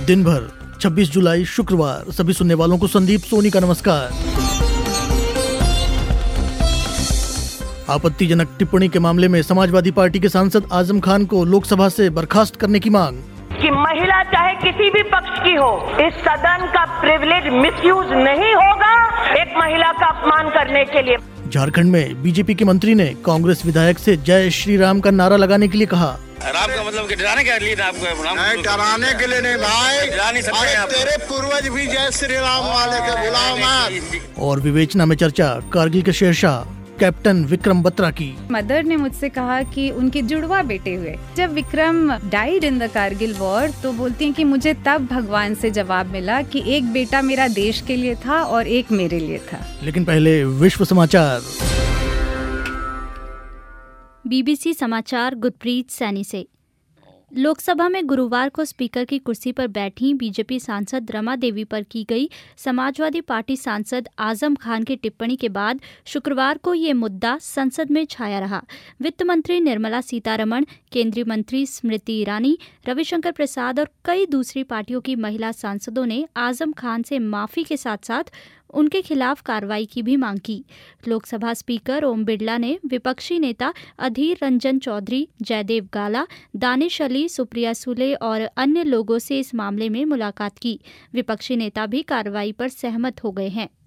दिन भर 26 जुलाई शुक्रवार। सभी सुनने वालों को संदीप सोनी का नमस्कार। आपत्तिजनक टिप्पणी के मामले में समाजवादी पार्टी के सांसद आजम खान को लोकसभा से बर्खास्त करने की मांग। कि महिला चाहे किसी भी पक्ष की हो, इस सदन का प्रिविलेज मिसयूज नहीं होगा एक महिला का अपमान करने के लिए। झारखंड में बीजेपी के मंत्री ने कांग्रेस विधायक से जय श्री राम का नारा लगाने के लिए कहा। राम का मतलब कि डराने के लिए आपको? नहीं, डराने के लिए नहीं भाई, डरा नहीं सकते आप। तेरे पूर्वज भी जय श्री राम वाले के गुलाम हैं। और विवेचना में चर्चा कारगिल के शेरशाह कैप्टन विक्रम बत्रा की। मदर ने मुझसे कहा कि उनके जुड़वा बेटे हुए। जब Vikram died in the Kargil war तो बोलती हैं कि मुझे तब भगवान से जवाब मिला कि एक बेटा मेरा देश के लिए था और एक मेरे लिए था। लेकिन पहले विश्व समाचार। बीबीसी समाचार गुरप्रीत सैनी से। लोकसभा में गुरुवार को स्पीकर की कुर्सी पर बैठी बीजेपी सांसद रमा देवी पर की गई समाजवादी पार्टी सांसद आजम खान की टिप्पणी के बाद शुक्रवार को ये मुद्दा संसद में छाया रहा। वित्त मंत्री निर्मला सीतारमण, केंद्रीय मंत्री स्मृति ईरानी, रविशंकर प्रसाद और कई दूसरी पार्टियों की महिला सांसदों ने आजम खान से माफी के साथ साथ उनके खिलाफ कार्रवाई की भी मांग की। लोकसभा स्पीकर ओम बिरला ने विपक्षी नेता अधीर रंजन चौधरी, जयदेव गाला, दानिश अली, सुप्रिया सुले और अन्य लोगों से इस मामले में मुलाकात की। विपक्षी नेता भी कार्रवाई पर सहमत हो गए हैं।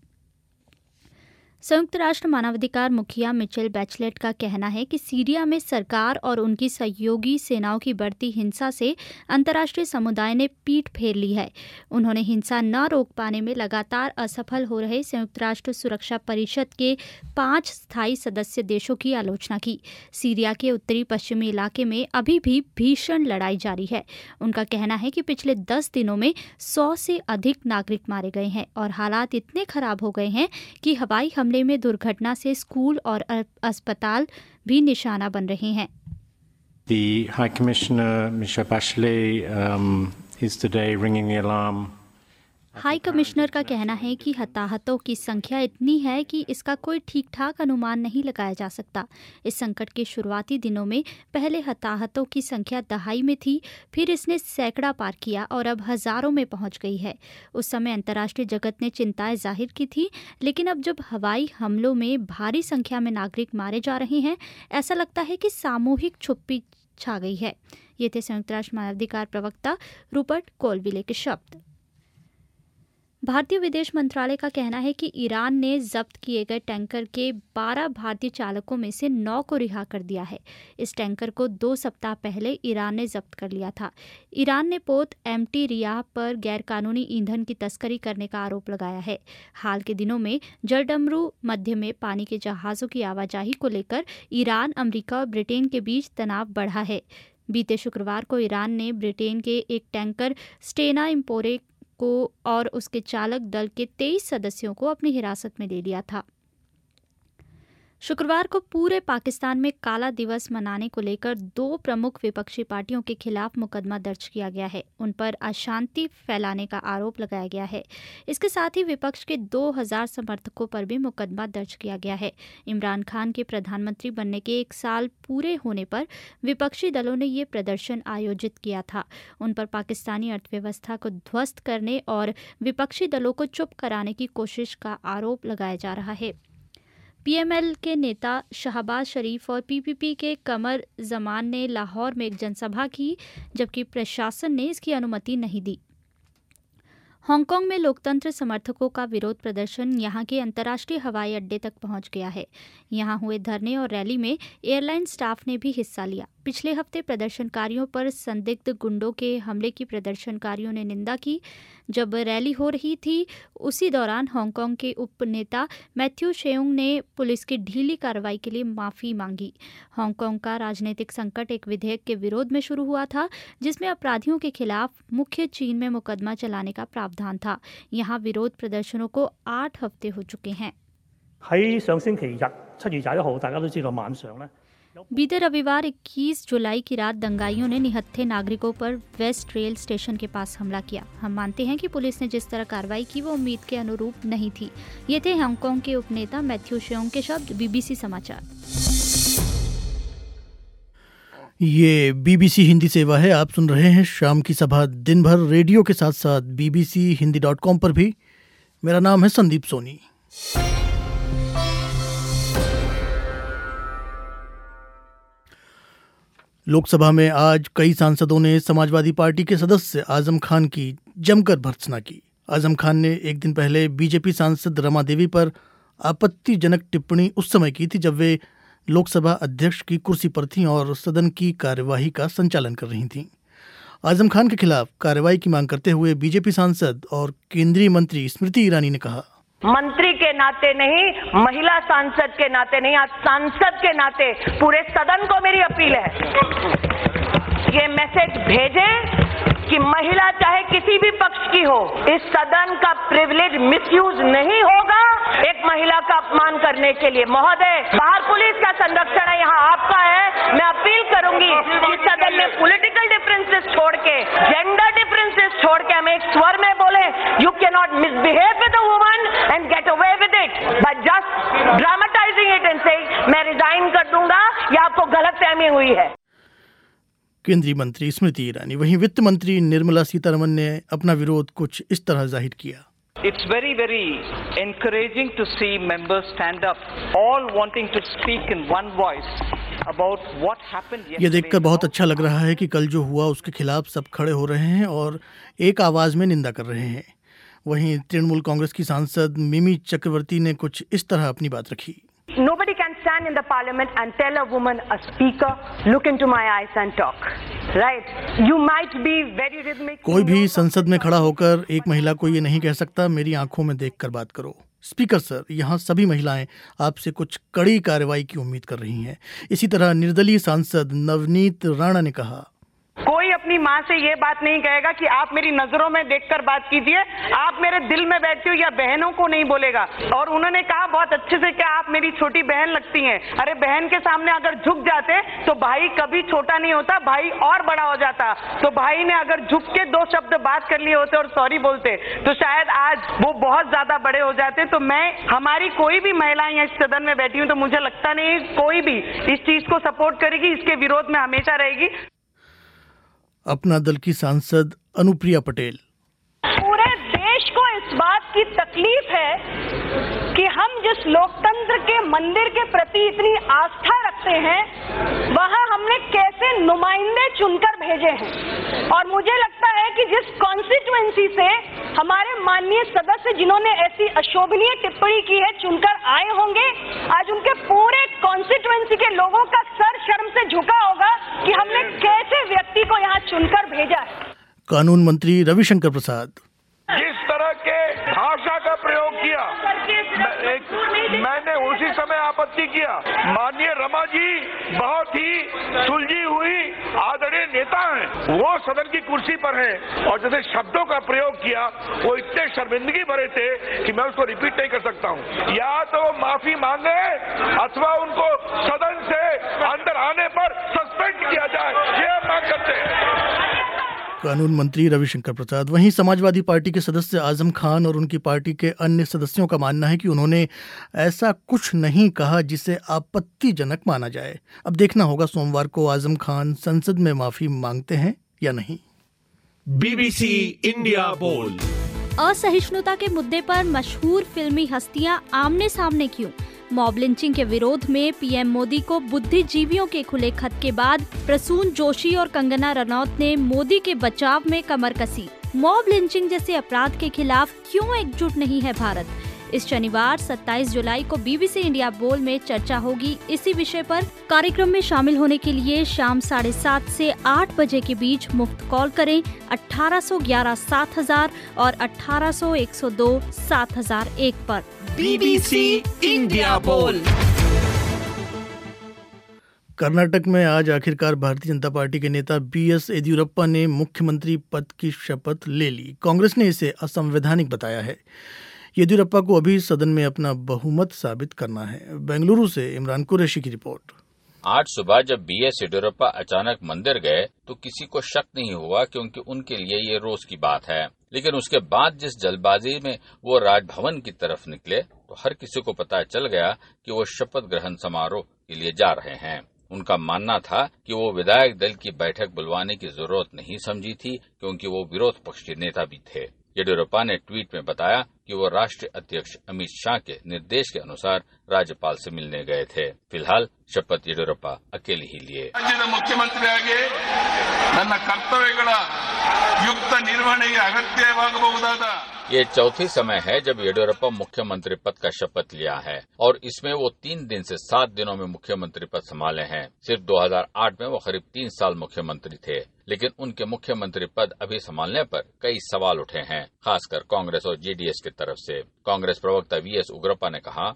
संयुक्त राष्ट्र मानवाधिकार मुखिया मिचेल बैचलेट का कहना है कि सीरिया में सरकार और उनकी सहयोगी सेनाओं की बढ़ती हिंसा से अंतर्राष्ट्रीय समुदाय ने पीठ फेर ली है। उन्होंने हिंसा न रोक पाने में लगातार असफल हो रहे संयुक्त राष्ट्र सुरक्षा परिषद के 5 स्थायी सदस्य देशों की आलोचना की। सीरिया के उत्तरी पश्चिमी इलाके में अभी भी भीषण लड़ाई जारी है। उनका कहना है कि पिछले 10 दिनों में 100 से अधिक नागरिक मारे गए हैं और हालात इतने खराब हो गए हैं कि हवाई हमले में दुर्घटना से स्कूल और अस्पताल भी निशाना बन रहे हैं। The High Commissioner Michelle Bachelet is today ringing the alarm. High commissioner का कहना है कि हताहतों की संख्या इतनी है कि इसका कोई ठीक ठाक अनुमान नहीं लगाया जा सकता। इस संकट के शुरुआती दिनों में पहले हताहतों की संख्या दहाई में थी, फिर इसने सैकड़ा पार किया और अब हजारों में पहुंच गई है। उस समय अंतर्राष्ट्रीय जगत ने चिंताएं जाहिर की थी, लेकिन अब जब हवाई हमलों में भारी संख्या में नागरिक मारे जा रहे हैं, ऐसा लगता है कि सामूहिक चुप्पी छा गई है। ये थे संयुक्त राष्ट्र मानवाधिकार प्रवक्ता रूपर्ट कोलविले के शब्द। भारतीय विदेश मंत्रालय का कहना है कि ईरान ने जब्त किए गए टैंकर के 12 भारतीय चालकों में से 9 को रिहा कर दिया है। इस टैंकर को 2 सप्ताह पहले ईरान ने जब्त कर लिया था। ईरान ने पोत एमटी रियाह पर गैरकानूनी ईंधन की तस्करी करने का आरोप लगाया है। हाल के दिनों में जलडमरू मध्य में पानी के जहाज़ों की आवाजाही को लेकर ईरान, अमेरिका और ब्रिटेन के बीच तनाव बढ़ा है। बीते शुक्रवार को ईरान ने ब्रिटेन के एक टैंकर स्टेना इम्पोरे को और उसके चालक दल के 23 सदस्यों को अपनी हिरासत में ले लिया था। शुक्रवार को पूरे पाकिस्तान में काला दिवस मनाने को लेकर 2 प्रमुख विपक्षी पार्टियों के खिलाफ मुकदमा दर्ज किया गया है। उन पर अशांति फैलाने का आरोप लगाया गया है। इसके साथ ही विपक्ष के 2000 समर्थकों पर भी मुकदमा दर्ज किया गया है। इमरान खान के प्रधानमंत्री बनने के 1 साल पूरे होने पर विपक्षी दलों ने ये प्रदर्शन आयोजित किया था। उन पर पाकिस्तानी अर्थव्यवस्था को ध्वस्त करने और विपक्षी दलों को चुप कराने की कोशिश का आरोप लगाया जा रहा है। पीएमएल के नेता शहबाज शरीफ और पीपीपी के कमर जमान ने लाहौर में एक जनसभा की, जबकि प्रशासन ने इसकी अनुमति नहीं दी। हांगकांग में लोकतंत्र समर्थकों का विरोध प्रदर्शन यहां के अंतर्राष्ट्रीय हवाई अड्डे तक पहुंच गया है। यहां हुए धरने और रैली में एयरलाइन स्टाफ ने भी हिस्सा लिया। पिछले हफ्ते प्रदर्शनकारियों पर संदिग्ध गुंडों के हमले की प्रदर्शनकारियों ने निंदा की। जब रैली हो रही थी, उसी दौरान हांगकांग के उपनेता मैथ्यू शेउंग ने पुलिस की ढीली कार्रवाई के लिए माफ़ी मांगी। हांगकांग का राजनीतिक संकट एक विधेयक के विरोध में शुरू हुआ था, जिसमें अपराधियों के खिलाफ मुख्य चीन में मुकदमा चलाने का प्रावधान था। यहाँ विरोध प्रदर्शनों को 8 हफ्ते हो चुके हैं। बीते रविवार 21 जुलाई की रात दंगाइयों ने निहत्थे नागरिकों पर वेस्ट रेल स्टेशन के पास हमला किया। हम मानते हैं कि पुलिस ने जिस तरह कार्रवाई की वो उम्मीद के अनुरूप नहीं थी। ये थे हांगकांग के उपनेता मैथ्यू शेउंग के शब्द। बीबीसी समाचार। ये बीबीसी हिंदी सेवा है। आप सुन रहे हैं शाम की सभा दिन भर रेडियो के साथ साथ bbchindi.com पर भी। मेरा नाम है संदीप सोनी। लोकसभा में आज कई सांसदों ने समाजवादी पार्टी के सदस्य आजम खान की जमकर भर्त्सना की। आजम खान ने एक दिन पहले बीजेपी सांसद रमा देवी पर आपत्तिजनक टिप्पणी उस समय की थी जब वे लोकसभा अध्यक्ष की कुर्सी पर थीं और सदन की कार्यवाही का संचालन कर रही थीं। आजम खान के खिलाफ कार्रवाई की मांग करते हुए बीजेपी सांसद और केंद्रीय मंत्री स्मृति ईरानी ने कहा, मंत्री के नाते नहीं, महिला सांसद के नाते नहीं, आज सांसद के नाते पूरे सदन को मेरी अपील है, ये मैसेज भेजे कि महिला चाहे किसी भी पक्ष की हो, इस सदन का प्रिविलेज मिसयूज नहीं होगा एक महिला का अपमान करने के लिए। महोदय, बाहर पुलिस का संरक्षण है, यहाँ आपका है। मैं अपील करूंगी कि सदन में पॉलिटिकल डिफरेंसेस छोड़ के, जेंडर डिफरेंसेस छोड़ के हम एक स्वर में बोले, you can not misbehave with a woman and get away with it but just dramatising it and saying मैं रिजाइन कर दूंगा, यह आपको गलतफहमी हुई है। केंद्रीय मंत्री स्मृति ईरानी। वहीं वित्त मंत्री निर्मला सीतारमण ने अपना विरोध कुछ इस तरह जाहिर किया। It's very, very encouraging to see members stand up, all wanting to speak in one voice about what happened yesterday. ये देखकर बहुत अच्छा लग रहा है कि कल जो हुआ उसके खिलाफ सब खड़े हो रहे हैं और एक आवाज में निंदा कर रहे हैं। वहीं तृणमूल कांग्रेस की सांसद मिमी चक्रवर्ती ने कुछ इस तरह अपनी बात रखी। Nobody can stand in the parliament and tell a woman, a speaker, look into my eyes and talk. Right? You might be very rhythmic. कोई भी संसद में खड़ा होकर एक महिला को ये नहीं कह सकता, मेरी आंखों में देखकर बात करो। स्पीकर सर, यहाँ सभी महिलाएं आपसे कुछ कड़ी कार्रवाई की उम्मीद कर रही हैं। इसी तरह निर्दलीय सांसद नवनीत राणा ने कहा, कोई अपनी माँ से ये बात नहीं कहेगा कि आप मेरी नजरों में देखकर बात कीजिए, आप मेरे दिल में बैठती हो, या बहनों को नहीं बोलेगा। और उन्होंने कहा बहुत अच्छे से कि आप मेरी छोटी बहन लगती हैं। अरे बहन के सामने अगर झुक जाते तो भाई कभी छोटा नहीं होता, भाई और बड़ा हो जाता। तो भाई ने अगर झुक के दो शब्द बात कर लिए होते और सॉरी बोलते तो शायद आज वो बहुत ज्यादा बड़े हो जाते। तो मैं, हमारी कोई भी महिलाएं इस सदन में बैठी हूँ तो मुझे लगता नहीं कोई भी इस चीज को सपोर्ट करेगी, इसके विरोध में हमेशा रहेगी। अपना दल की सांसद अनुप्रिया पटेल। पूरे देश को इस बात की तकलीफ है कि हम जिस लोकतंत्र के मंदिर के प्रति इतनी आस्था रखते हैं, वहां हमने कैसे नुमाइंदे चुनकर भेजे हैं। और मुझे लगता है कि जिस कॉन्स्टिट्यूएंसी से हमारे माननीय सदस्य जिन्होंने ऐसी अशोभनीय टिप्पणी की है चुनकर आए होंगे, आज उनके पूरे कॉन्स्टिट्यूएंसी के लोगों का सर शर्म से झुका होगा कि हमने कैसे व्यक्ति को यहाँ चुनकर भेजा है। कानून मंत्री रविशंकर प्रसाद। जिस तरह के भाषा का प्रयोग किया, मैंने उसी समय आपत्ति किया। माननीय रमा जी बहुत ही सुलझी हुई आदरणीय नेता हैं, वो सदन की कुर्सी पर हैं और जैसे शब्दों का प्रयोग किया वो इतने शर्मिंदगी भरे थे कि मैं उसको रिपीट नहीं कर सकता हूँ। या तो वो माफी मांगे अथवा उनको सदन से अंदर आने पर सस्पेंड किया जाए, ये मांग करते हैं। कानून मंत्री रविशंकर प्रसाद। वहीं समाजवादी पार्टी के सदस्य आजम खान और उनकी पार्टी के अन्य सदस्यों का मानना है कि उन्होंने ऐसा कुछ नहीं कहा जिसे आपत्तिजनक माना जाए। अब देखना होगा सोमवार को आजम खान संसद में माफी मांगते हैं या नहीं। बीबीसी इंडिया बोल। असहिष्णुता के मुद्दे पर मशहूर फिल्मी हस्तियां आमने सामने क्यों? मॉब लिंचिंग के विरोध में पीएम मोदी को बुद्धिजीवियों के खुले खत के बाद प्रसून जोशी और कंगना रनौत ने मोदी के बचाव में कमर कसी। मॉब लिंचिंग जैसे अपराध के खिलाफ क्यों एकजुट नहीं है भारत? इस शनिवार 27 जुलाई को बीबीसी इंडिया बोल में चर्चा होगी इसी विषय पर। कार्यक्रम में शामिल होने के लिए शाम 7:30 से 8 बजे के बीच मुफ्त कॉल करें 1811-7000 और 1800-102-7001 पर। बीबीसी इंडिया बोल। कर्नाटक में आज आखिरकार भारतीय जनता पार्टी के नेता बीएस येदियुरप्पा ने मुख्यमंत्री पद की शपथ ले ली। कांग्रेस ने इसे असंवैधानिक बताया है। येदियुरप्पा को अभी सदन में अपना बहुमत साबित करना है। बेंगलुरु से इमरान कुरैशी की रिपोर्ट। आज सुबह जब बीएस येदियुरप्पा अचानक मंदिर गए तो किसी को शक नहीं हुआ क्योंकि उनके लिए ये रोज की बात है। लेकिन उसके बाद जिस जल्दबाजी में वो राजभवन की तरफ निकले तो हर किसी को पता चल गया कि वो शपथ ग्रहण समारोह के लिए जा रहे हैं। उनका मानना था कि वो विधायक दल की बैठक बुलवाने की जरूरत नहीं समझी थी क्योंकि वो विरोध पक्ष के नेता भी थे। येडियुरप्पा ने ट्वीट में बताया कि वो राष्ट्रीय अध्यक्ष अमित शाह के निर्देश के अनुसार राज्यपाल से मिलने गए थे। फिलहाल शपथ येडियुरप्पा अकेले ही लिए। राज्य मुख्यमंत्रियाಗಿ ನನ್ನ ಕರ್ತವ್ಯಗಳ ಯುಕ್ತ ನಿರ್ವಹಣೆಗೆ ಅಗತ್ಯವಾಗಬಹುದಾದ ये चौथी समय है जब येडियुरप्पा मुख्यमंत्री पद का शपथ लिया है और इसमें वो 3 दिन से 7 दिनों में मुख्यमंत्री पद संभाले हैं। सिर्फ 2008 में वो करीब 3 साल मुख्यमंत्री थे, लेकिन उनके मुख्यमंत्री पद अभी संभालने पर कई सवाल उठे हैं, खासकर कांग्रेस और जेडीएस की तरफ से। कांग्रेस प्रवक्ता वीएस उग्रप्पा ने कहा,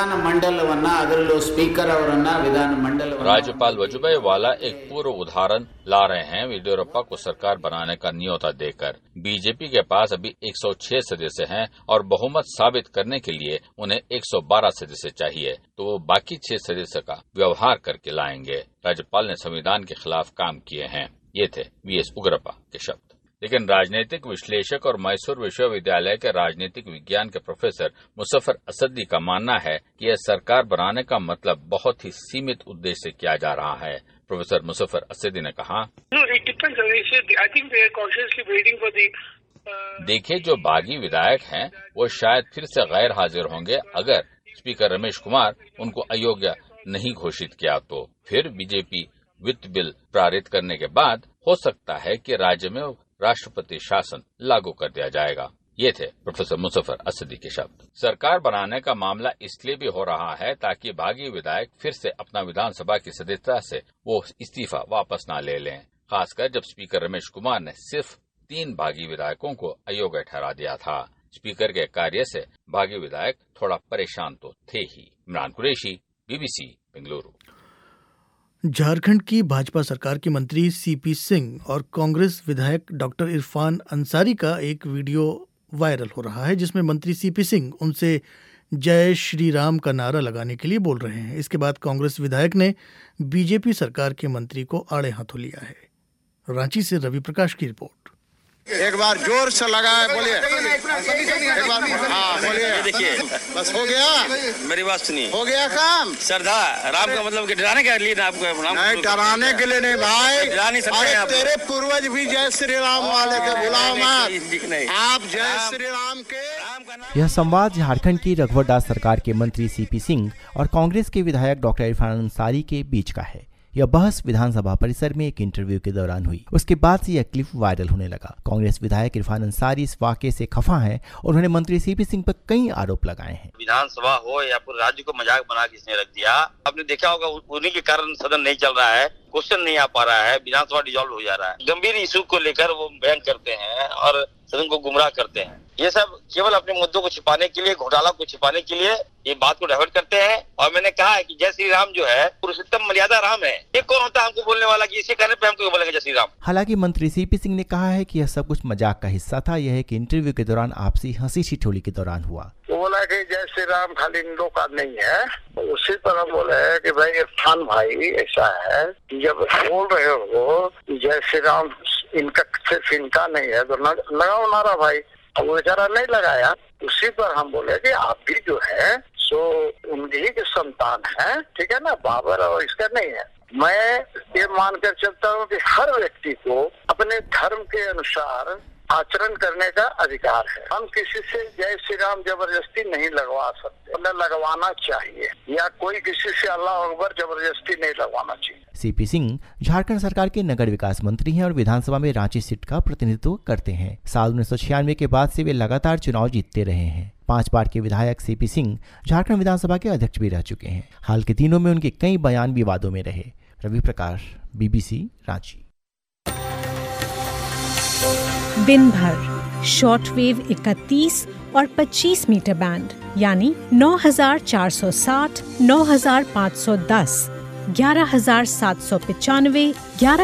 राज्यपाल वजुभाई वाला एक पूर्व उदाहरण ला रहे हैं येडियुरप्पा को सरकार बनाने का न्योता देकर। बीजेपी के पास अभी 106 सदस्य हैं और बहुमत साबित करने के लिए उन्हें 112 सदस्य चाहिए, तो वो बाकी 6 सदस्य का व्यवहार करके लाएंगे। राज्यपाल ने संविधान के खिलाफ काम किए हैं। ये थे वीएस उग्रप्पा के शब्द। लेकिन राजनीतिक विश्लेषक और मैसूर विश्वविद्यालय के राजनीतिक विज्ञान के प्रोफेसर मुजफ्फर असदी का मानना है कि यह सरकार बनाने का मतलब बहुत ही सीमित उद्देश्य से किया जा रहा है। प्रोफेसर मुजफ्फर असदी ने कहा, देखिए, जो बागी विधायक हैं वो शायद फिर से गैर हाजिर होंगे अगर स्पीकर रमेश कुमार उनको अयोग्य नहीं घोषित किया तो। फिर बीजेपी वित्त बिल पारित करने के बाद हो सकता है कि राज्य में राष्ट्रपति शासन लागू कर दिया जाएगा। ये थे प्रोफेसर मुजफ्फर असदी के शब्द। सरकार बनाने का मामला इसलिए भी हो रहा है ताकि बागी विधायक फिर से अपना विधानसभा की सदस्यता से वो इस्तीफा वापस न ले लें, खासकर जब स्पीकर रमेश कुमार ने सिर्फ 3 बागी विधायकों को अयोग्य ठहरा दिया था। स्पीकर के कार्य से बागी विधायक थोड़ा परेशान तो थे ही। इमरान कुरैशी, बीबीसी, बेंगलुरु। झारखंड की भाजपा सरकार के मंत्री सीपी सिंह और कांग्रेस विधायक डॉक्टर इरफान अंसारी का एक वीडियो वायरल हो रहा है, जिसमें मंत्री सीपी सिंह उनसे जय श्री राम का नारा लगाने के लिए बोल रहे हैं। इसके बाद कांग्रेस विधायक ने बीजेपी सरकार के मंत्री को आड़े हाथों लिया है। रांची से रवि प्रकाश की रिपोर्ट। एक बार जोर से लगाए, बोलिए एक बार। हाँ बोलिए, देखिए बस हो गया। मेरी बात सुनिए, हो गया काम। श्रद्धा राम का मतलब कि डराने के लिए आपको नहीं, डराने के लिए नहीं भाई, डरा नहीं सकते आप। तेरे पूर्वज भी जय श्री राम वाले के भुलाओ मत, आप जय श्री राम के। यह संवाद झारखंड की रघुवर दास सरकार के मंत्री सीपी सिंह और कांग्रेस के विधायक डॉक्टर इरफान अंसारी के बीच का है। यह बहस विधानसभा परिसर में एक इंटरव्यू के दौरान हुई। उसके बाद से यह क्लिप वायरल होने लगा। कांग्रेस विधायक इरफान अंसारी इस वाकये से खफा हैं और उन्होंने मंत्री सीपी सिंह पर कई आरोप लगाए हैं। विधानसभा हो या पूरे राज्य को मजाक बना के इसने रख दिया। आपने देखा होगा उन्हीं के कारण सदन नहीं चल रहा है, क्वेश्चन नहीं आ पा रहा है, विधानसभा डिसॉल्व हो जा रहा है। गंभीर इशू को लेकर वो बयान करते हैं और सदन को गुमराह करते हैं। ये सब केवल अपने मुद्दों को छिपाने के लिए, घोटाला को छिपाने के लिए ये बात को डाइवर्ट करते हैं। और मैंने कहा है कि जय श्री राम जो है पुरुषोत्तम मर्यादा राम है। ये कौन होता है हमको बोलने वाला कि इसी कहने पे हमको बोलेंगे जय श्री राम। हालांकि मंत्री सीपी सिंह ने कहा है कि यह सब कुछ मजाक का हिस्सा था। यह एक इंटरव्यू के दौरान आपसी हंसी ठिठोली के दौरान हुआ। वो बोला कि जय श्री राम खाली इन लोग का नहीं है। उसी पर हम बोले कि भाई इरफान भाई ऐसा है कि जब बोल रहे हो जय श्री राम इनका सिर्फ इनका नहीं है तो लगाओ नारा भाई। अब वो बेचारा नहीं लगाया। उसी पर हम बोले कि आप भी जो है सो उन्हीं के संतान है, ठीक है ना, बाबर और इसका नहीं है। मैं ये मानकर चलता हूँ कि हर व्यक्ति को अपने धर्म के अनुसार आचरण करने का अधिकार है। हम किसी से जय श्री राम जबरदस्ती नहीं लगवा सकते, न लगवाना चाहिए, या कोई किसी से अल्लाह अकबर जबरदस्ती नहीं लगवाना चाहिए। सीपी सिंह झारखंड सरकार के नगर विकास मंत्री हैं और विधानसभा में रांची सीट का प्रतिनिधित्व करते हैं। साल 1996 के बाद से वे लगातार चुनाव जीतते रहे हैं। 5 बार के विधायक सीपी सिंह झारखंड विधानसभा के अध्यक्ष भी रह चुके हैं। हाल के दिनों में उनके कई बयान विवादों में रहे। रवि प्रकाश, बीबीसी, रांची। दिन भर शॉर्टवेव 31 और 25 मीटर बैंड यानी 9460, 9510, 11795,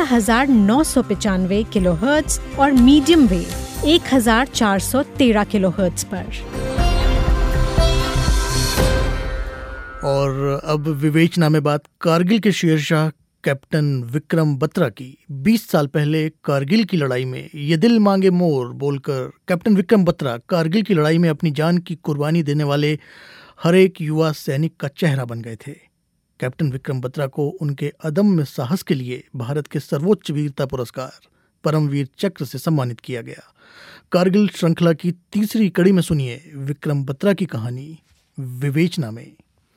11995 किलोहर्ट्ज और मीडियम वेव 1413 किलोहर्ट्ज पर। और अब विवेचना में बात कारगिल के शेरशाह कैप्टन विक्रम बत्रा की। 20 साल पहले कारगिल की लड़ाई में ये दिल मांगे मोर बोलकर कैप्टन विक्रम बत्रा कारगिल की लड़ाई में अपनी जान की कुर्बानी देने वाले हर एक युवा सैनिक का चेहरा बन गए थे। कैप्टन विक्रम बत्रा को उनके अदम्य साहस के लिए भारत के सर्वोच्च वीरता पुरस्कार परमवीर चक्र से सम्मानित किया गया। कारगिल श्रृंखला की तीसरी कड़ी में सुनिए विक्रम बत्रा की कहानी विवेचना में।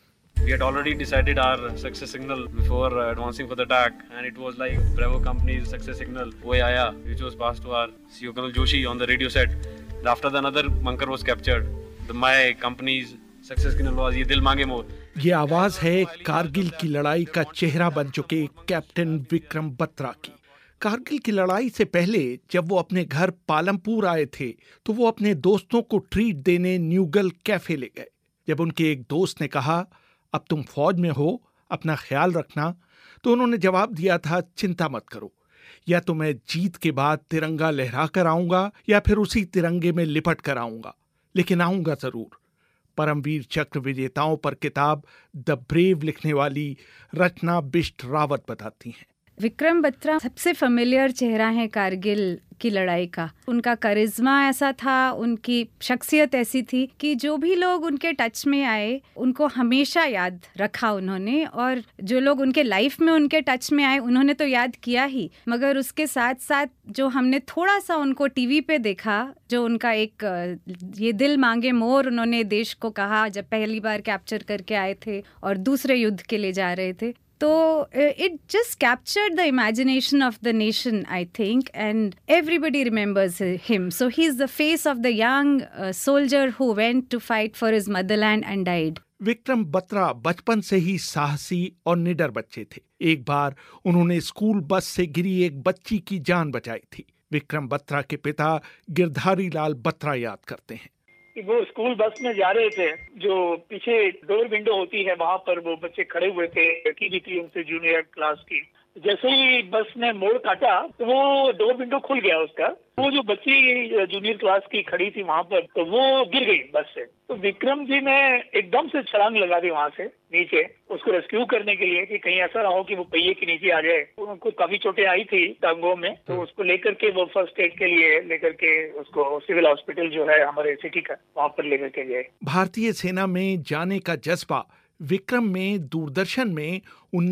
We had already decided our success signal before advancing for the attack, and it was like Bravo Company's success signal, "Woh aaya," which was passed to our CEO Colonel Joshi on the radio set. After the another bunker was captured, my company's success signal was "Ye dil mange more." ये आवाज है कारगिल की लड़ाई का चेहरा बन चुके captain Vikram Batra की। कारगिल की लड़ाई से पहले जब वो अपने घर पालमपुर आए थे तो वो अपने दोस्तों को ट्रीट देने न्यूगल कैफे ले गए। जब उनके एक दोस्त ने कहा, अब तुम फौज में हो, अपना ख्याल रखना, तो उन्होंने जवाब दिया था, चिंता मत करो, या तो मैं जीत के बाद तिरंगा लहरा कर आऊंगा या फिर उसी तिरंगे में लिपट कर आऊंगा, लेकिन आऊंगा जरूर। परमवीर चक्र विजेताओं पर किताब द ब्रेव लिखने वाली रचना बिष्ट रावत बताती हैं। विक्रम बत्रा सबसे फेमिलियर चेहरा है कारगिल की लड़ाई का। उनका करिश्मा ऐसा था, उनकी शख्सियत ऐसी थी कि जो भी लोग उनके टच में आए उनको हमेशा याद रखा उन्होंने, और जो लोग उनके लाइफ में उनके टच में आए उन्होंने तो याद किया ही, मगर उसके साथ साथ जो हमने थोड़ा सा उनको टीवी पे देखा, जो उनका एक ये दिल मांगे मोर उन्होंने देश को कहा जब पहली बार कैप्चर करके आए थे और दूसरे युद्ध के लिए जा रहे थे, तो it just captured the imagination of the nation, I think, and everybody remembers him. So he's the face of the young soldier who went to fight for his motherland and died. Vikram Batra बचपन से ही साहसी और निडर बच्चे थे। एक बार उन्होंने school bus से गिरी एक बच्ची की जान बचाई थी। विक्रम बत्रा के पिता गिरधारी लाल बत्रा याद करते हैं। वो स्कूल बस में जा रहे थे, जो पीछे डोर विंडो होती है वहाँ पर वो बच्चे खड़े हुए थे, लड़की भी थी उनसे जूनियर क्लास की। जैसे ही बस ने मोड़ काटा तो वो डोर विंडो खुल गया उसका। वो जो बच्ची जूनियर क्लास की खड़ी थी वहाँ पर, तो वो गिर गई बस से। तो विक्रम जी ने एकदम से छलांग लगा दी वहाँ से नीचे उसको रेस्क्यू करने के लिए कि कहीं ऐसा ना हो कि वो पहिए के नीचे आ जाए। उनको काफी चोटें आई थी टांगों में, तो उसको लेकर के वो फर्स्ट एड के लिए लेकर के उसको सिविल हॉस्पिटल जो है हमारे सिटी का, वहाँ पर लेकर के गए। भारतीय सेना में जाने का जज्बा विक्रम में दूरदर्शन में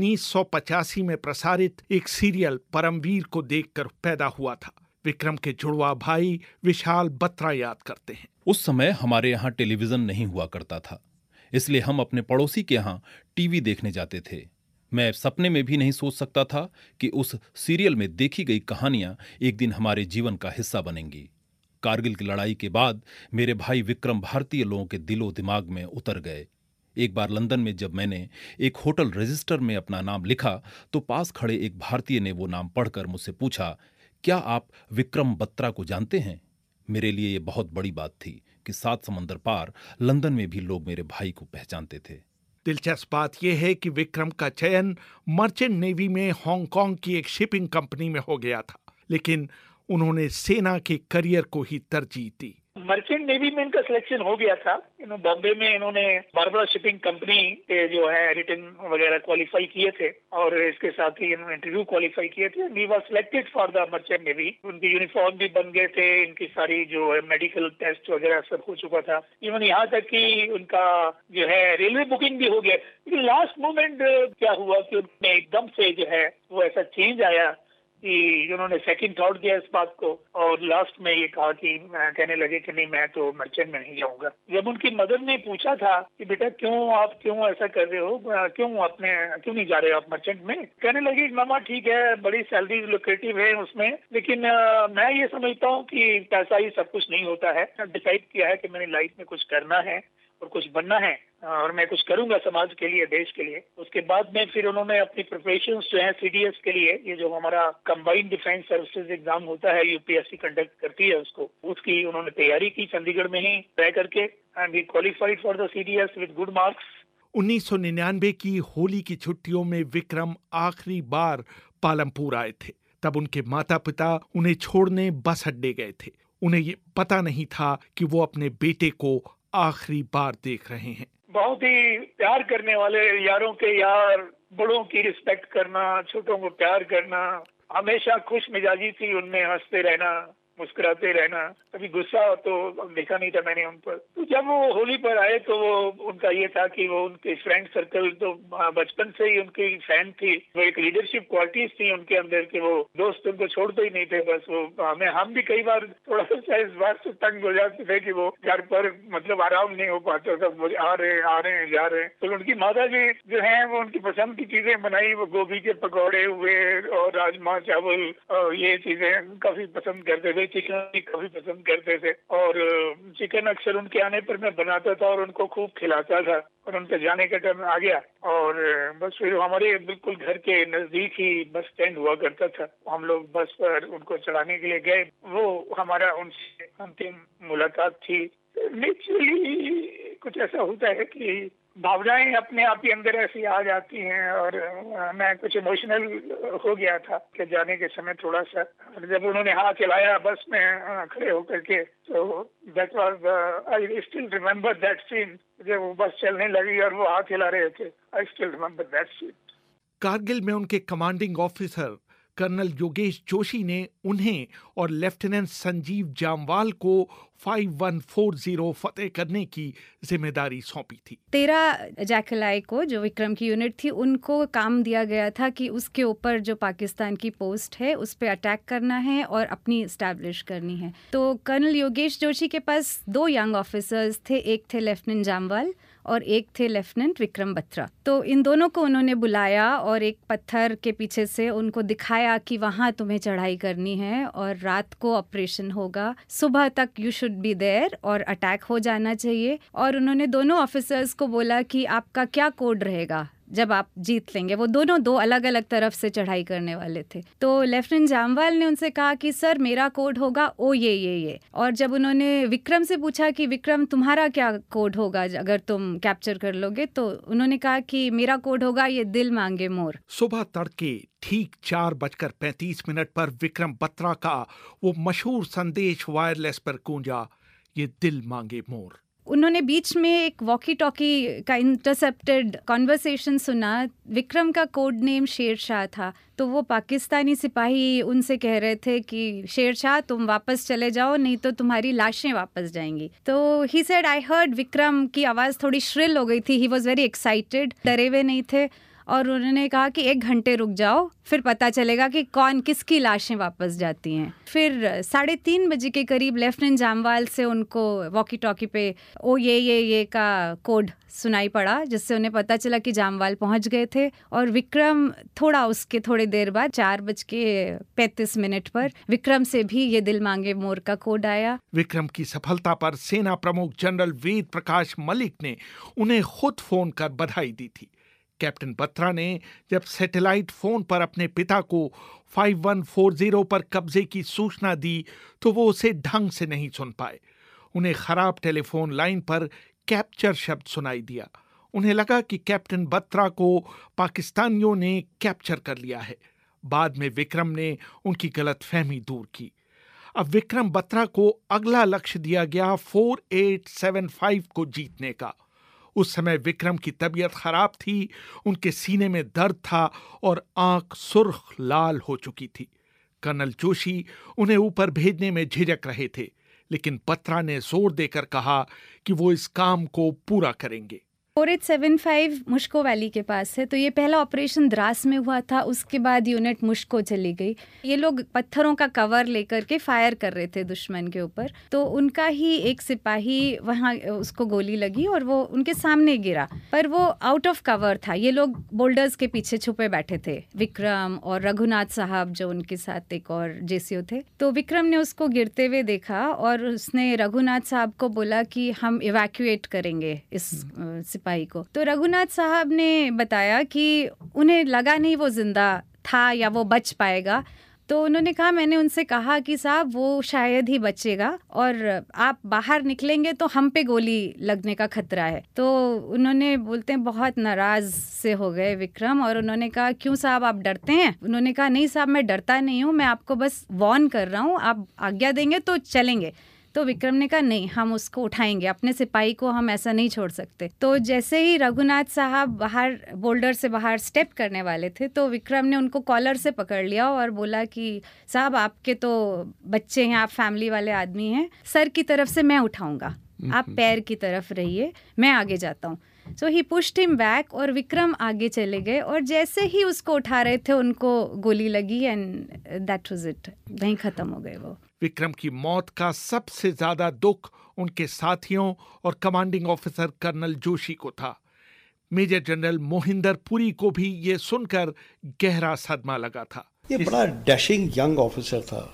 1985 में प्रसारित एक सीरियल परमवीर को देखकर पैदा हुआ था। विक्रम के जुड़वा भाई विशाल बत्रा याद करते हैं। उस समय हमारे यहाँ टेलीविजन नहीं हुआ करता था, इसलिए हम अपने पड़ोसी के यहाँ टीवी देखने जाते थे। मैं सपने में भी नहीं सोच सकता था कि उस सीरियल में देखी गई कहानियां एक दिन हमारे जीवन का हिस्सा बनेंगी। कारगिल की लड़ाई के बाद मेरे भाई विक्रम भारतीय लोगों के दिलो दिमाग में उतर गए। एक बार लंदन में जब मैंने एक होटल रजिस्टर में अपना नाम लिखा तो पास खड़े एक भारतीय ने वो नाम पढ़कर मुझसे पूछा, क्या आप विक्रम बत्रा को जानते हैं? मेरे लिए ये बहुत बड़ी बात थी कि 7 समंदर पार लंदन में भी लोग मेरे भाई को पहचानते थे। दिलचस्प बात यह है कि विक्रम का चयन मर्चेंट नेवी में हांगकांग की एक शिपिंग कंपनी में हो गया था, लेकिन उन्होंने सेना के करियर को ही तरजीह दी। मर्चेंट नेवी में इनका सिलेक्शन हो गया था। बॉम्बे में इन्होंने बारबरा शिपिंग कंपनी के जो है रिटन वगैरह क्वालिफाई किए थे, और इसके साथ ही इन्होंने इंटरव्यू क्वालिफाई किए थे। We were selected for the merchant navy. उनकी यूनिफॉर्म भी बन गए थे, इनकी सारी जो है मेडिकल टेस्ट वगैरह सब हो चुका था। इवन यहाँ तक कि उनका जो है रेलवे बुकिंग भी हो गया। लेकिन लास्ट मोमेंट क्या हुआ कि उनमें एकदम से जो है वो ऐसा चेंज आया कि उन्होंने सेकंड थॉट दिया इस बात को, और लास्ट में ये कहा कि कहने लगे कि नहीं, मैं तो मर्चेंट में नहीं जाऊंगा। जब उनकी मदर ने पूछा था कि बेटा आप क्यों ऐसा कर रहे हो, क्यों नहीं जा रहे हो आप मर्चेंट में, कहने लगे मामा ठीक है, बड़ी सैलरी लोकेटिव है उसमें, लेकिन मैं ये समझता हूँ कि पैसा ही सब कुछ नहीं होता है। डिसाइड किया है कि मैंने लाइफ में कुछ करना है और कुछ बनना है, और मैं कुछ करूंगा समाज के लिए, देश के लिए। उसके बाद में फिर उन्होंने अपनी प्रिपरेशंस जो है सीडीएस के लिए, ये जो हमारा कंबाइंड डिफेंस सर्विसेज एग्जाम होता है, यूपीएससी कंडक्ट करती है उसकी उन्होंने तैयारी की चंडीगढ़ में ही रह करके, and we qualified for the CDS with good marks. 1999 की होली की छुट्टियों में विक्रम आखिरी बार पालमपुर आए थे। तब उनके माता पिता उन्हें छोड़ने बस अड्डे गए थे। उन्हें ये पता नहीं था कि वो अपने बेटे को आखिरी बार देख रहे हैं। बहुत ही प्यार करने वाले, यारों के यार, बड़ों की रिस्पेक्ट करना, छोटों को प्यार करना, हमेशा खुश मिजाजी थी उनमें, हंसते रहना, मुस्कुराते रहना, कभी गुस्सा तो देखा नहीं था मैंने उन पर। तो जब वो होली पर आए तो वो उनका ये था कि वो उनके फ्रेंड सर्कल तो बचपन से ही उनकी फैन थी, वो एक लीडरशिप क्वालिटीज थी उनके अंदर कि वो दोस्त उनको छोड़ते ही नहीं थे। बस वो हम भी कई बार थोड़ा सा इस बात से तंग हो जाते थे कि वो घर पर मतलब आराम नहीं हो पाता था, वो आ रहे हैं जा रहे हैं। तो उनकी माता जी जो है वो उनकी पसंद की चीजें बनाई, वो गोभी के पकौड़े हुए और राजमा चावल ये चीजें काफी पसंद करते थे, चिकन भी काफी पसंद करते थे। और चिकन अक्सर उनके आने पर मैं बनाता था और उनको खूब खिलाता था। और उनके जाने का टाइम आ गया और बस फिर हमारे बिल्कुल घर के नजदीक ही बस स्टैंड हुआ करता था, हम लोग बस पर उनको चढ़ाने के लिए गए। वो हमारा उनसे अंतिम मुलाकात थी। नेचुरली कुछ ऐसा होता है कि भावनाएं अपने आप ही अंदर ऐसी आ जाती हैं और मैं कुछ इमोशनल हो गया था कि जाने के समय थोड़ा सा। जब उन्होंने हाथ चलाया बस में खड़े होकर के, तो that was I still remember that scene. जब वो बस चलने लगी और वो हाथ हिला रहे थे, I still remember that scene. Kargil में उनके commanding officer colonel Yogesh Joshi ने उन्हें और लेफ्टिनेंट संजीव जामवाल को 5140 फतेह करने की जिम्मेदारी सौंपी थी। 13 जैकलाई को, जो विक्रम की यूनिट थी, उनको काम दिया गया था कि उसके ऊपर जो पाकिस्तान की पोस्ट है उस पर अटैक करना है और अपनी इस्टेब्लिश करनी है। तो कर्नल योगेश जोशी के पास 2 यंग ऑफिसर्स थे, एक थे लेफ्टिनेंट जामवाल और एक थे लेफ्टिनेंट विक्रम बत्रा। तो इन दोनों को उन्होंने बुलाया और एक पत्थर के पीछे से उनको दिखाया कि वहाँ तुम्हें चढ़ाई करनी है और रात को ऑपरेशन होगा, सुबह तक यू शुड बी देयर और अटैक हो जाना चाहिए। और उन्होंने दोनों ऑफिसर्स को बोला कि आपका क्या कोड रहेगा जब आप जीत लेंगे। वो दोनों 2 अलग अलग तरफ से चढ़ाई करने वाले थे। तो लेफ्टिनेंट जामवाल ने उनसे कहा कि सर मेरा कोड होगा ओ ये। और जब उन्होंने विक्रम से पूछा कि विक्रम तुम्हारा क्या कोड होगा अगर तुम कैप्चर कर लोगे, तो उन्होंने कहा कि मेरा कोड होगा ये दिल मांगे मोर। सुबह तड़के ठीक 4:35 पर विक्रम बत्रा का वो मशहूर संदेश वायरलेस पर गूंजा, ये दिल मांगे मोर। उन्होंने बीच में एक वॉकी टॉकी का इंटरसेप्टेड कॉन्वर्सेशन सुना। विक्रम का कोड नेम शेरशाह था। तो वो पाकिस्तानी सिपाही उनसे कह रहे थे कि शेरशाह तुम वापस चले जाओ, नहीं तो तुम्हारी लाशें वापस जाएंगी। तो he said I heard, Vikram की आवाज़ थोड़ी श्रिल हो गई थी, ही वॉज वेरी एक्साइटेड, डरे हुए नहीं थे। और उन्होंने कहा कि 1 घंटे रुक जाओ, फिर पता चलेगा कि कौन किसकी लाशें वापस जाती हैं। फिर 3:30 बजे के करीब लेफ्टिनेंट जामवाल से उनको वॉकी टॉकी पे ओ ये का कोड सुनाई पड़ा, जिससे उन्हें पता चला कि जामवाल पहुंच गए थे। और विक्रम उसके थोड़ी देर बाद 4:35 पर विक्रम से भी ये दिल मांगे मोर का कोड आया। विक्रम की सफलता पर सेना प्रमुख जनरल वेद प्रकाश मलिक ने उन्हें खुद फोन कर बधाई दी थी। कैप्टन बत्रा ने जब सैटेलाइट फोन पर अपने पिता को 5140 पर कब्जे की सूचना दी तो वो उसे ढंग से नहीं सुन पाए। उन्हें खराब टेलीफोन लाइन पर कैप्चर शब्द सुनाई दिया। उन्हें लगा कि कैप्टन बत्रा को पाकिस्तानियों ने कैप्चर कर लिया है। बाद में विक्रम ने उनकी गलतफहमी दूर की। अब विक्रम बत्रा को अगला लक्ष्य दिया गया 4875 को जीतने का। उस समय विक्रम की तबीयत खराब थी, उनके सीने में दर्द था और आंख सुर्ख लाल हो चुकी थी। कर्नल जोशी उन्हें ऊपर भेजने में झिझक रहे थे, लेकिन बत्रा ने जोर देकर कहा कि वो इस काम को पूरा करेंगे। 4875 मुश्को वैली के पास है। तो ये पहला ऑपरेशन द्रास में हुआ था, उसके बाद यूनिट मुश्को चली गई। ये लोग पत्थरों का कवर लेकर के फायर कर रहे थे दुश्मन के ऊपर। तो उनका ही एक सिपाही वहाँ उसको गोली लगी और वो उनके सामने गिरा, पर वो आउट ऑफ कवर था। ये लोग बोल्डर्स के पीछे छुपे बैठे थे, विक्रम और रघुनाथ साहब जो उनके साथ एक और जेसीओ थे। तो विक्रम ने उसको गिरते हुए देखा और उसने रघुनाथ साहब को बोला कि हम इवैक्यूएट करेंगे इस को। तो रघुनाथ साहब ने बताया कि उन्हें लगा नहीं वो जिंदा था या वो बच पाएगा। तो उन्होंने कहा, मैंने उनसे कहा कि साहब वो शायद ही बचेगा और आप बाहर निकलेंगे तो हम पे गोली लगने का खतरा है। तो उन्होंने बोलते हैं बहुत नाराज से हो गए विक्रम और उन्होंने कहा, क्यों साहब आप डरते हैं? उन्होंने कहा, नहीं साहब मैं डरता नहीं हूँ, मैं आपको बस वार्न कर रहा हूँ, आप आज्ञा देंगे तो चलेंगे। तो विक्रम ने कहा नहीं, हम उसको उठाएंगे, अपने सिपाही को हम ऐसा नहीं छोड़ सकते। तो जैसे ही रघुनाथ साहब बाहर बोल्डर से बाहर स्टेप करने वाले थे तो विक्रम ने उनको कॉलर से पकड़ लिया और बोला कि साहब आपके तो बच्चे हैं, आप फैमिली वाले आदमी हैं, सर की तरफ से मैं उठाऊंगा, आप पैर की तरफ रहिए, मैं आगे जाता हूँ। So he pushed him back और विक्रम आगे चले गए और जैसे ही उसको उठा रहे थे उनको गोली लगी एंड दैट वाज इट, वहीं खत्म हो गए वो। विक्रम की मौत का सबसे ज्यादा दुख उनके साथियों और कमांडिंग ऑफिसर कर्नल जोशी को था। मेजर जनरल मोहिंदर पुरी को भी ये सुनकर गहरा सदमा लगा था। ये बड़ा डैशिंग यंग ऑफिसर था।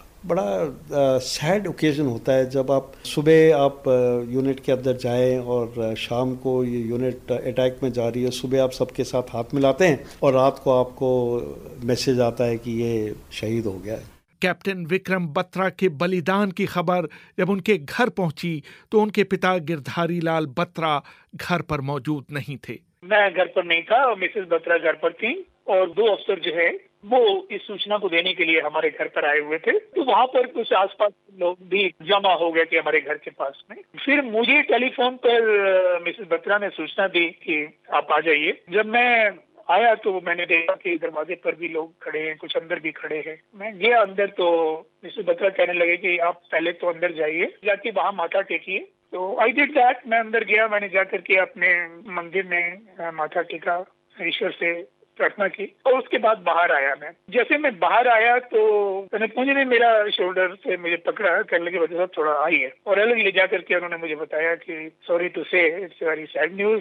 बड़ा सैड ओकेजन होता है जब आप सुबह आप यूनिट के अंदर जाएं और शाम को ये यूनिट अटैक में जा रही है, सुबह आप सबके साथ हाथ मिलाते हैं और रात को आपको मैसेज आता है कि ये शहीद हो गया है। कैप्टन विक्रम बत्रा के बलिदान की खबर जब उनके घर पहुंची तो उनके पिता गिरधारी लाल बत्रा घर पर मौजूद नहीं थे। मैं घर पर नहीं था और मिसेस बत्रा घर पर थी और 2 अफसर जो है वो इस सूचना को देने के लिए हमारे घर पर आए हुए थे। तो वहाँ पर कुछ आसपास लोग भी जमा हो गए थे हमारे घर के पास में। फिर मुझे टेलीफोन पर मिसेस बत्रा ने सूचना दी कि आप आ जाइए। जब मैं आया तो मैंने देखा कि दरवाजे पर भी लोग खड़े हैं, कुछ अंदर भी खड़े हैं। मैं गया अंदर तो मिसेस बत्रा कहने लगे कि आप पहले तो अंदर जाइए, जाके वहाँ माथा टेकिए। तो आई डिड दैट। मैं अंदर गया, मैंने जाकर के अपने मंदिर में माथा टेका, ईश्वर से प्रार्थना की और उसके बाद बाहर आया। मैं जैसे मैं बाहर आया तो मुझे ने मेरा शोल्डर से मुझे पकड़ा, कहने लगे वजह थोड़ा आई है और अलग ले जाकर के उन्होंने मुझे बताया कि sorry to say it's very sad news,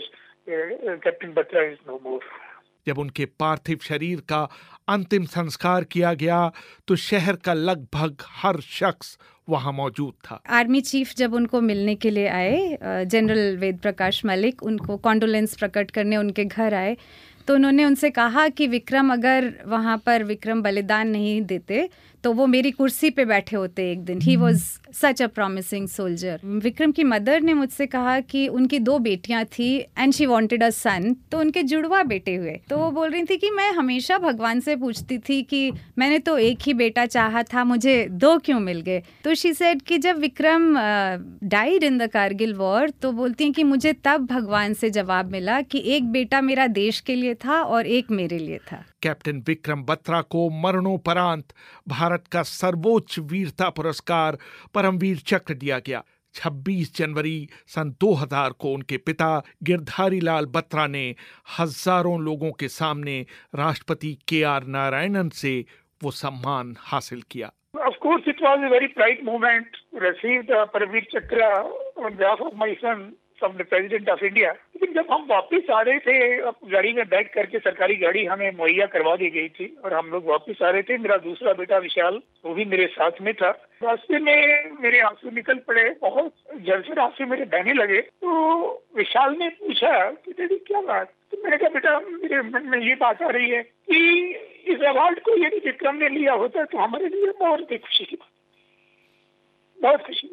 captain Batra is no more. जब उनके पार्थिव शरीर का अंतिम संस्कार किया गया तो शहर का लगभग हर शख्स वहां मौजूद था। आर्मी चीफ जब उनको मिलने के लिए आए, जनरल वेद प्रकाश मलिक, उनको कॉन्डोलेंस प्रकट करने उनके घर आए तो उन्होंने उनसे कहा कि विक्रम अगर वहाँ पर विक्रम बलिदान नहीं देते तो वो मेरी कुर्सी पे बैठे होते एक दिन। He was such a promising soldier. Vikram की मदर ने मुझसे कहा कि उनकी 2 बेटियां थी and she wanted a son, तो उनके जुड़वा बेटे हुए। तो वो बोल रही थी कि मैं हमेशा भगवान से पूछती थी कि मैंने तो एक ही बेटा चाहा था, मुझे 2 क्यों मिल गए। तो शी सेड कि जब Vikram died in the Kargil war तो बोलती हैं कि मुझे तब भगवान से जवाब मिला कि एक बेटा मेरा देश के लिए था और एक मेरे लिए था। कैप्टन विक्रम बत्रा को मरणोपरांत भारत का सर्वोच्च वीरता पुरस्कार परमवीर चक्र दिया गया। 26 जनवरी सन 2000 को उनके पिता गिरधारी लाल बत्रा ने हजारों लोगों के सामने राष्ट्रपति KR नारायणन से वो सम्मान हासिल किया। Of course it was a very proud moment to receive the Paramveer Chakra on behalf of my son from the President of India। लेकिन जब हम वापस आ रहे थे, गाड़ी में बैठ करके, सरकारी गाड़ी हमें मुहैया करवा दी गई थी और हम लोग वापस आ रहे थे, मेरा दूसरा बेटा विशाल वो भी मेरे साथ में था। रास्ते में मेरे आंसू निकल पड़े, बहुत झरझर आंसू मेरे बहने लगे। तो विशाल ने पूछा कि दीदी क्या बात? तो मैंने कहा बेटा मेरे मन में ये बात आ रही है कि इस अवार्ड को यदि विक्रम ने लिया होता तो हमारे लिए बहुत ही खुशी की बात, बहुत खुशी।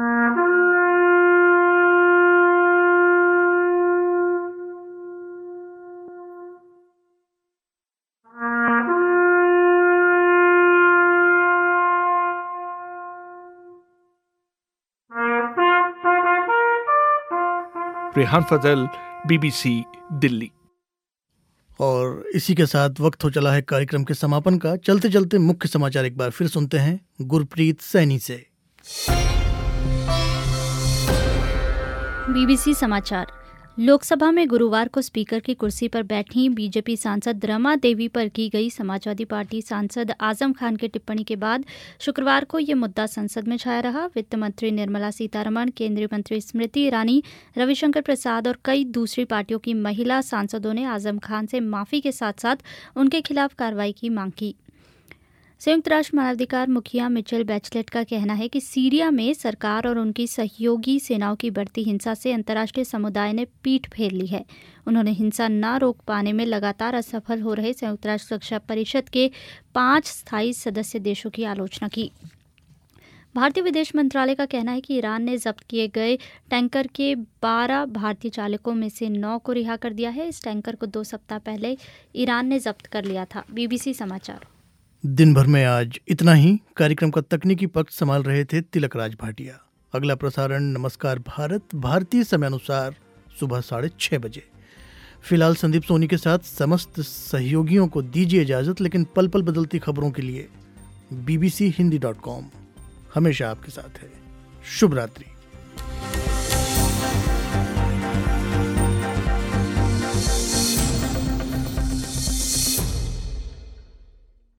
रेहान फजल, BBC दिल्ली। और इसी के साथ वक्त हो चला है कार्यक्रम के समापन का। चलते चलते मुख्य समाचार एक बार फिर सुनते हैं गुरप्रीत सैनी से। BBC समाचार। लोकसभा में गुरुवार को स्पीकर की कुर्सी पर बैठी बीजेपी सांसद रमा देवी पर की गई समाजवादी पार्टी सांसद आजम खान की टिप्पणी के बाद शुक्रवार को ये मुद्दा संसद में छाया रहा। वित्त मंत्री निर्मला सीतारमण, केंद्रीय मंत्री स्मृति ईरानी, रविशंकर प्रसाद और कई दूसरी पार्टियों की महिला सांसदों ने आजम खान से माफी के साथ साथ उनके खिलाफ कार्रवाई की मांग की। संयुक्त राष्ट्र मानवाधिकार मुखिया मिचेल बैचलेट का कहना है कि सीरिया में सरकार और उनकी सहयोगी सेनाओं की बढ़ती हिंसा से अंतर्राष्ट्रीय समुदाय ने पीठ फेर ली है। उन्होंने हिंसा न रोक पाने में लगातार असफल हो रहे संयुक्त राष्ट्र सुरक्षा परिषद के 5 स्थायी सदस्य देशों की आलोचना की। भारतीय विदेश मंत्रालय का कहना है कि ईरान ने जब्त किए गए टैंकर के 12 भारतीय चालकों में से 9 को रिहा कर दिया है। इस टैंकर को 2 सप्ताह पहले ईरान ने जब्त कर लिया था। BBC समाचार। दिन भर में आज इतना ही। कार्यक्रम का तकनीकी पक्ष संभाल रहे थे तिलक राज भाटिया। अगला प्रसारण नमस्कार भारत भारतीय समयानुसार सुबह 6:30 बजे। फिलहाल संदीप सोनी के साथ समस्त सहयोगियों को दीजिए इजाजत, लेकिन पल पल बदलती खबरों के लिए bbchindi.com हमेशा आपके साथ है। शुभ रात्रि।